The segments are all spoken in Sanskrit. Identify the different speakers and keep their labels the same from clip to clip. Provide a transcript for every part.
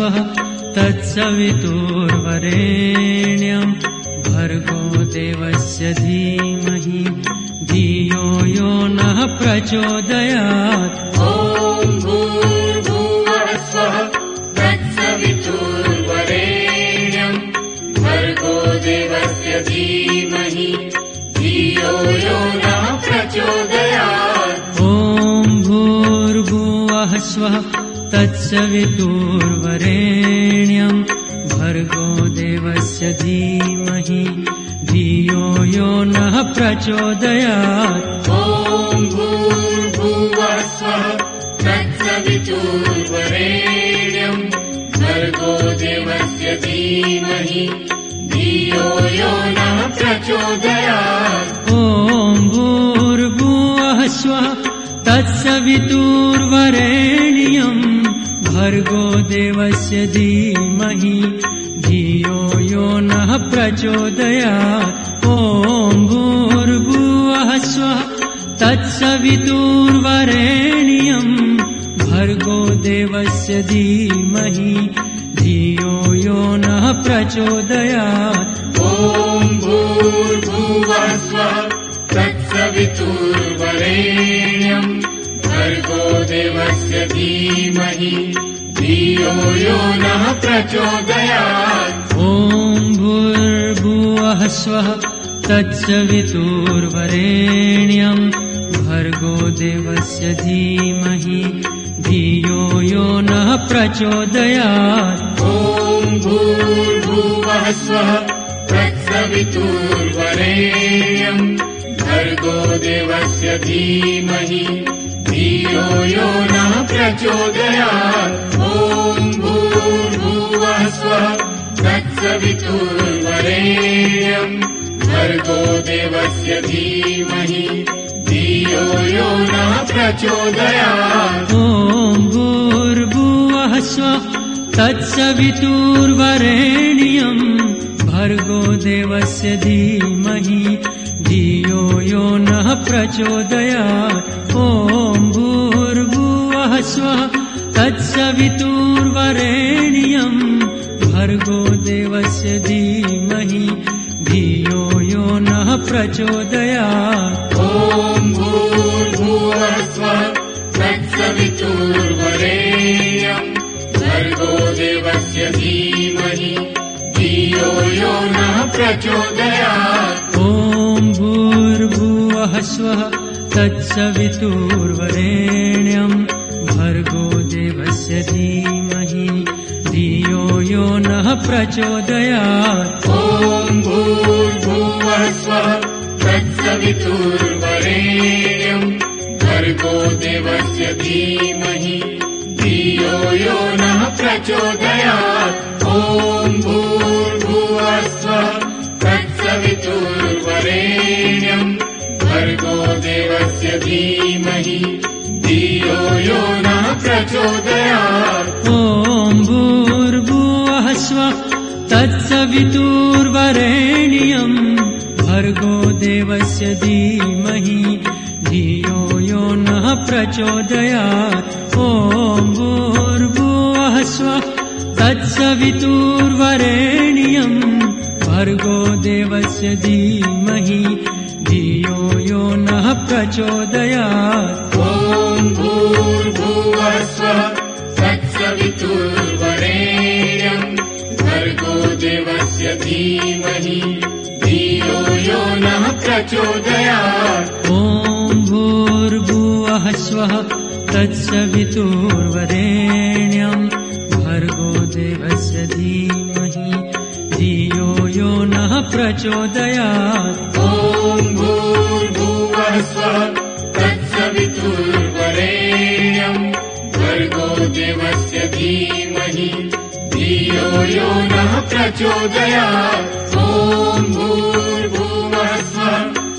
Speaker 1: स्वः तत्सवितुर्वरेण्यं भर्गो देवस्य धीमहि धियो यो नः प्रचोदयात्।
Speaker 2: ॐ भूर्भुवः स्वः तत्सवितुर्वरेण्यं भर्गो देवस्य धीमहि धियो यो नः प्रचोदयात्।
Speaker 1: ॐ भूर्भुवः स्वः तत्सवितुर्वरेण्यं भर्गो देवस्य धीमहि धियो यो नः प्रचोदयात्।
Speaker 2: ॐ भूर्भुवः स्वः तत्सवितुर्वरेण्यं भर्गो देवस्य धीमहि धियो यो नः प्रचोदयात्।
Speaker 1: ॐ भूर्भुवः स्वः तत्सवितुर्वरेण्यं भर्गो देवस्य धीमहि धियो यो नः प्रचोदयात्। ॐ भूर्भुवः स्वः तत्सवितुर्वरेण्यं भर्गो देवस्य धीमहि धियो यो नः प्रचोदयात्।
Speaker 2: ॐ भूर्भुवः स्वः तत्सवितुर्वरेण्यं भर्गो देवस्य धीमहि धियो यो नः प्रचोदयात्।
Speaker 1: ॐ भूर्भुवः स्वः तत्सवितुर्वरेण्यं भर्गो देवस्य धीमहि धियो यो नः प्रचोदयात्।
Speaker 2: ॐ भूर्भुवः स्वः तत्सवितुर्वरेण्यं भर्गो देवस्य धीमहि धियो यो नः प्रचोदयात्। ॐ भूर्भुवः स्वः तत्सवितुर्वरेण्यं भर्गो देवस्य धीमहि धियो यो नः प्रचोदयात्।
Speaker 1: ॐ भूर्भुवः स्वः तत्सवितुर्वरेण्यं भर्गो देवस्य धीमहि धियो यो नः प्रचोदयात्। ॐ भूर्भुवः स्वः तत्सवितुर्वरेण्यं भर्गो देवस्य धीमहि धियो यो नः प्रचोदयात्।
Speaker 2: ॐ भूर्भुवः स्वः तत्सवितुर्वरेण्यं भर्गो देवस्य धीमहि धियो यो नः प्रचोदयात्।
Speaker 1: ॐ भूर्भुवः स्वः तत्सवितुर्वरेण्यं भर्गो देवस्य धीमहि धियो यो नः प्रचोदयात्।
Speaker 2: ॐ भूर्भुवः स्वः तत्सवितुर्वरेण्यं भर्गो देवस्य धीमहि धियो यो नः प्रचोदयात्। ॐ भूर्भुवः स्वः तत्सवितुर्वरेण्यं भर्गो देवस्य धीमहि धियो यो नः प्रचोदयात्।
Speaker 1: ॐ भूर्भुवः स्वः तत्सवितुर्वरेण्यं भर्गो देवस्य धीमहि धियो यो नः प्रचोदयात्। ॐ भूर्भुवः स्वः तत्सवितुर्वरेण्यं भर्गो देवस्य धीमहि धियो यो नः प्रचोदयात्।
Speaker 2: ॐ भूर्भुवः स्वः तत्सवितुर्वरेण्यं भर्गो देवस्य धीमहि धियो यो नः प्रचोदयात्।
Speaker 1: ॐ भूर्भुवः स्वः तत्सवितुर्वरेण्यं भर्गो देवस्य धीमहि धियो यो नः प्रचोदयात्।
Speaker 2: ॐ भूर्भुवः स्वः तत्सवितुर्वरेण्यं भर्गो देवस्य धीमहि धियो यो नः प्रचोदयात्। ॐ भूर्भुवः स्वः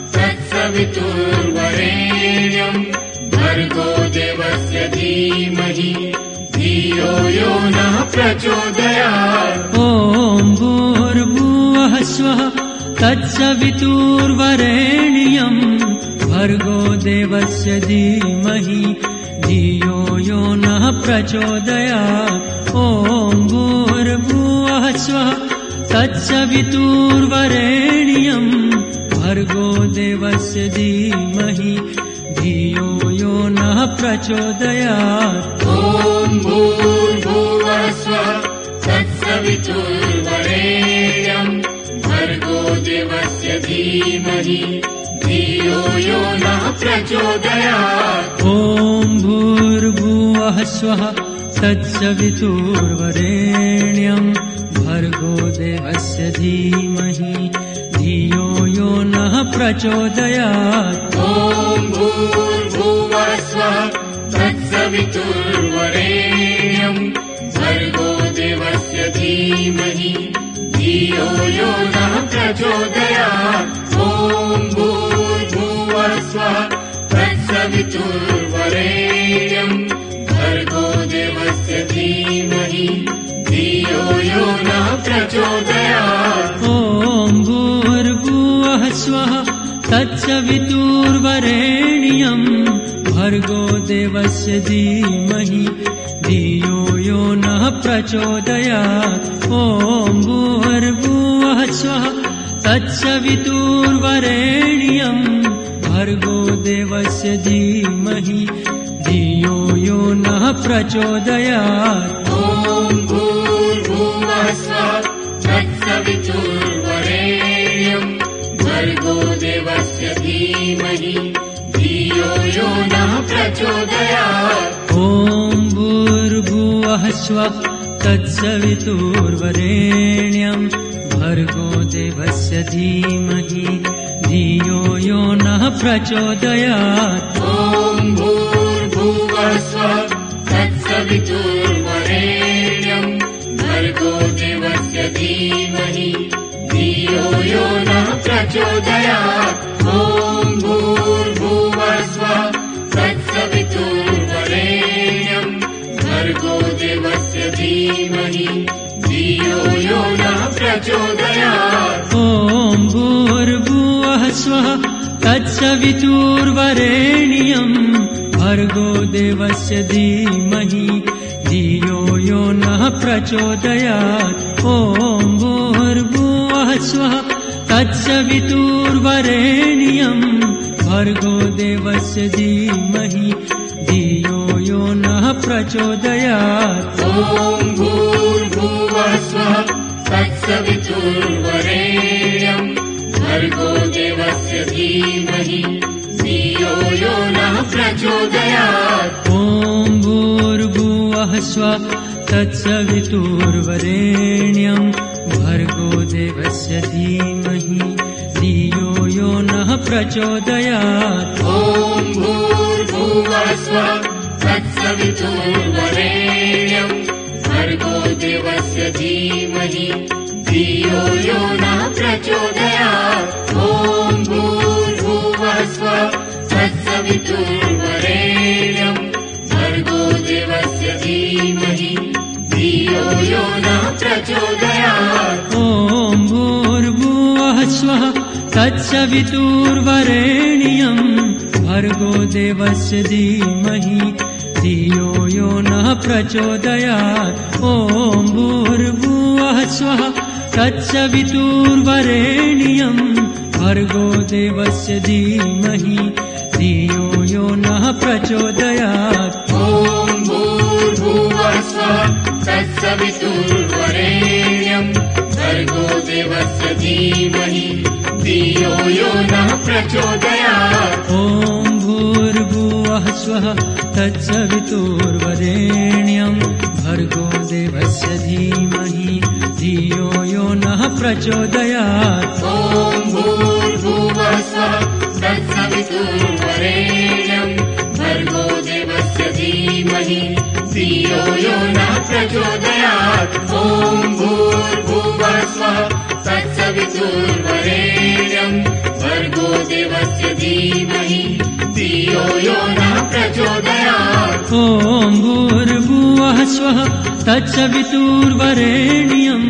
Speaker 2: तत्सवितुर्वरेण्यं भर्गो देवस्य धीमहि धियो यो नः प्रचोदयात्।
Speaker 1: ॐ भूर्भुवः स्वः तत्सवितुर्वरेण्यं भर्गो देवस्य धीमहि धियो यो नः प्रचोदयात्। ॐ भूर्भुवः स्वः तत्सवितुर्वरेण्यं भर्गो देवस्य धीमहि धियो यो नः प्रचोदयात्।
Speaker 2: ॐ भूर्भुवः स्वः तत्सवितुर्वरेण्यं भर्गो देवस्य धीमहि धियो यो नः प्रचोदयात्।
Speaker 1: ॐ भूर्भुवः स्वः तत्सवितुर्वरेण्यं भर्गो देवस्य धीमहि धियो यो नः प्रचोदयात्।
Speaker 2: ॐ भूर्भुवः स्वः तत्सवितुर्वरेण्यं भर्गो देवस्य धीमहि धियो यो नः प्रचोदयात्। ॐ भूर्भुवः स्वः तत्सवितुर्वरेण्यं भर्गो देवस्य धीमहि धियो यो नः प्रचोदयात्।
Speaker 1: ॐ भूर्भुवः स्वः तत्सवितुर्वरेण्यं भर्गो देवस्य धीमहि धियो यो नः प्रचोदयात्। ॐ भूर्भुवः स्वः तत्सवितुर्वरेण्यं भर्गो देवस्य धीमहि धियो यो नः प्रचोदयात्।
Speaker 2: ॐ भूर्भुवः स्वः तत्सवितुर्वरेण्यं भर्गो देवस्य धीमहि धियो यो नः प्रचोदयात्।
Speaker 1: ॐ भूर्भुवः स्वः तत्सवितुर्वरेण्यं भर्गो देवस्य धीमहि धियो यो नः प्रचोदयात्।
Speaker 2: ॐ भूर्भुवः स्वः तत्सवितुर्वरेण्यं भर्गो देवस्य धीमहि धियो यो नः प्रचोदयात्। ॐ भूर्भुवः स्वः तत्सवितुर्वरेण्यं भर्गो देवस्य धीमहि धियो यो नः प्रचोदयात्।
Speaker 1: ॐ भूर्भुवः स्वः तत्सवितुर्वरेण्यं भर्गो देवस्य धीमहि धियो यो नः प्रचोदयात्। ॐ भूर्भुवः स्वः तत्सवितुर्वरेण्यं भर्गो देवस्य धीमहि धियो यो नः प्रचोदयात्।
Speaker 2: ॐ भूर्भुवः स्वः तत्सवितुर्वरेण्यं भर्गो देवस्य धीमहि धियो यो नः प्रचोदयात्।
Speaker 1: ॐ भूर्भुवः स्वः तत्सवितुर्वरेण्यं भर्गो देवस्य धीमहि धियो यो नः प्रचोदयात्।
Speaker 2: ॐ भूर्भुवः स्वः तत्सवितुर्वरेण्यं भर्गो देवस्य धीमहि धियो यो नः प्रचोदयात्। ॐ भूर्भुवः स्वः तत्सवितुर्वरेण्यं भर्गो देवस्य धीमहि धियो यो नः प्रचोदयात्।
Speaker 1: ॐ भूर्भुवः स्वः तत्सवितुर्वरेण्यं भर्गो देवस्य धीमहि धियो यो नः प्रचोदयात्। ॐ भूर्भुवः स्वः तत्सवितुर्वरेण्यं भर्गो देवस्य धीमहि धियो यो नः प्रचोदयात्।
Speaker 2: ॐ भूर्भुवः स्वः तत्सवितुर्वरेण्यं भर्गो देवस्य धीमहि धियो यो नः प्रचोदयात्।
Speaker 1: ॐ भूर्भुवः स्वः तत्सवितुर्वरेण्यं भर्गो देवस्य धीमहि धियो यो नः प्रचोदयात्।
Speaker 2: ॐ भूर्भुवः स्वः तत्सवितुर्वरेण्यं भर्गो देवस्य धीमहि धियो यो नः प्रचोदयात्। ॐ भूर्भुवः स्वः तत्सवितुर्वरेण्यं भर्गो देवस्य धीमहि धियो यो नः प्रचोदयात्।
Speaker 1: ॐ भूर्भुवः स्वः तत्सवितुर्वरेण्यं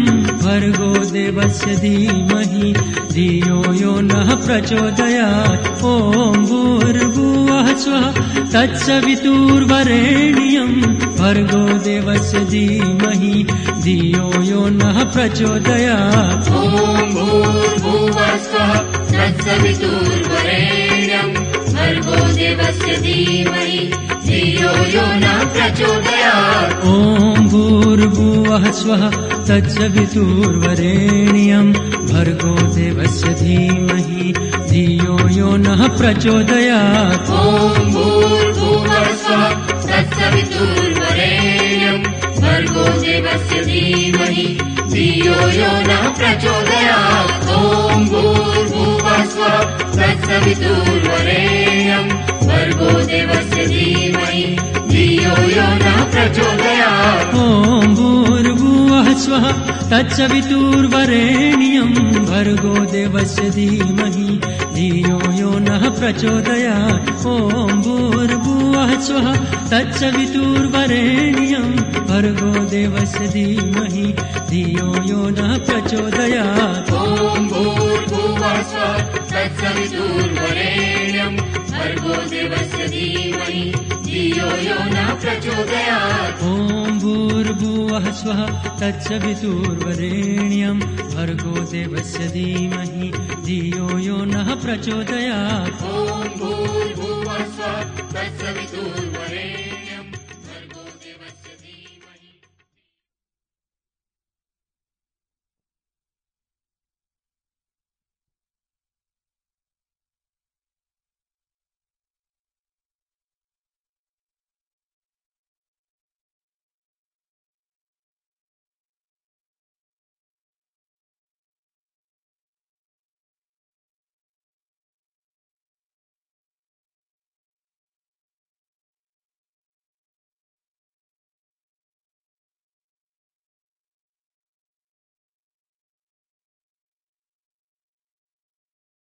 Speaker 1: भर्गो देवस्य धीमहि धियो यो नः प्रचोदयात् ॐ भूर्भुवः स्वः तत्सवितुर्वरेण्यं भर्गो देवस्य धीमहि धियो यो नः प्रचोदयात्
Speaker 2: ॐ भूर्भुवः स्वः तत्सवितुर्वरेण्यं भर्गो देवस्य धीमहि धियो यो नः प्रचोदयात्
Speaker 1: ॐ भूर्भुवः स्वः तत्सवितुर्वरेण्यं भर्गो देवस्य धीमहि धियो यो नः प्रचोदयात्
Speaker 2: ॐ भूर्भुवः स्वः तत्सवितुर्वरेण्यं भर्गो देवस्य धीमहि धियो यो नः प्रचोदयात् ॐ भूर्भुवः स्वः तत्सवितुर्वरेण्यं भर्गो देवस्य धीमहि धियो यो नः प्रचोदयात्
Speaker 1: ॐ भूर्भुवः स्वः तत्सवितुर्वरेण्यं भर्गो देवस्य धीमहि धियो यो नः प्रचोदयात् ॐ भूर्भुवः स्वः तत्सवितुर्वरेण्यं भर्गो देवस्य धीमहि धियो यो नः प्रचोदयात्
Speaker 2: ॐ भूर्भुवः स्वः तत्सवितुर्वरेण्यं भर्गो देवस्य धीमहि धियो यो नः प्रचोदयात्
Speaker 1: ॐ भूर्भुवः स्वः तत्सवितुर्वरेण्यं भर्गो देवस्य धीमहि धियो यो नः प्रचोदयात्
Speaker 2: ॐ भूर्भुवः स्वः तत्सवितुर्वरेण्यं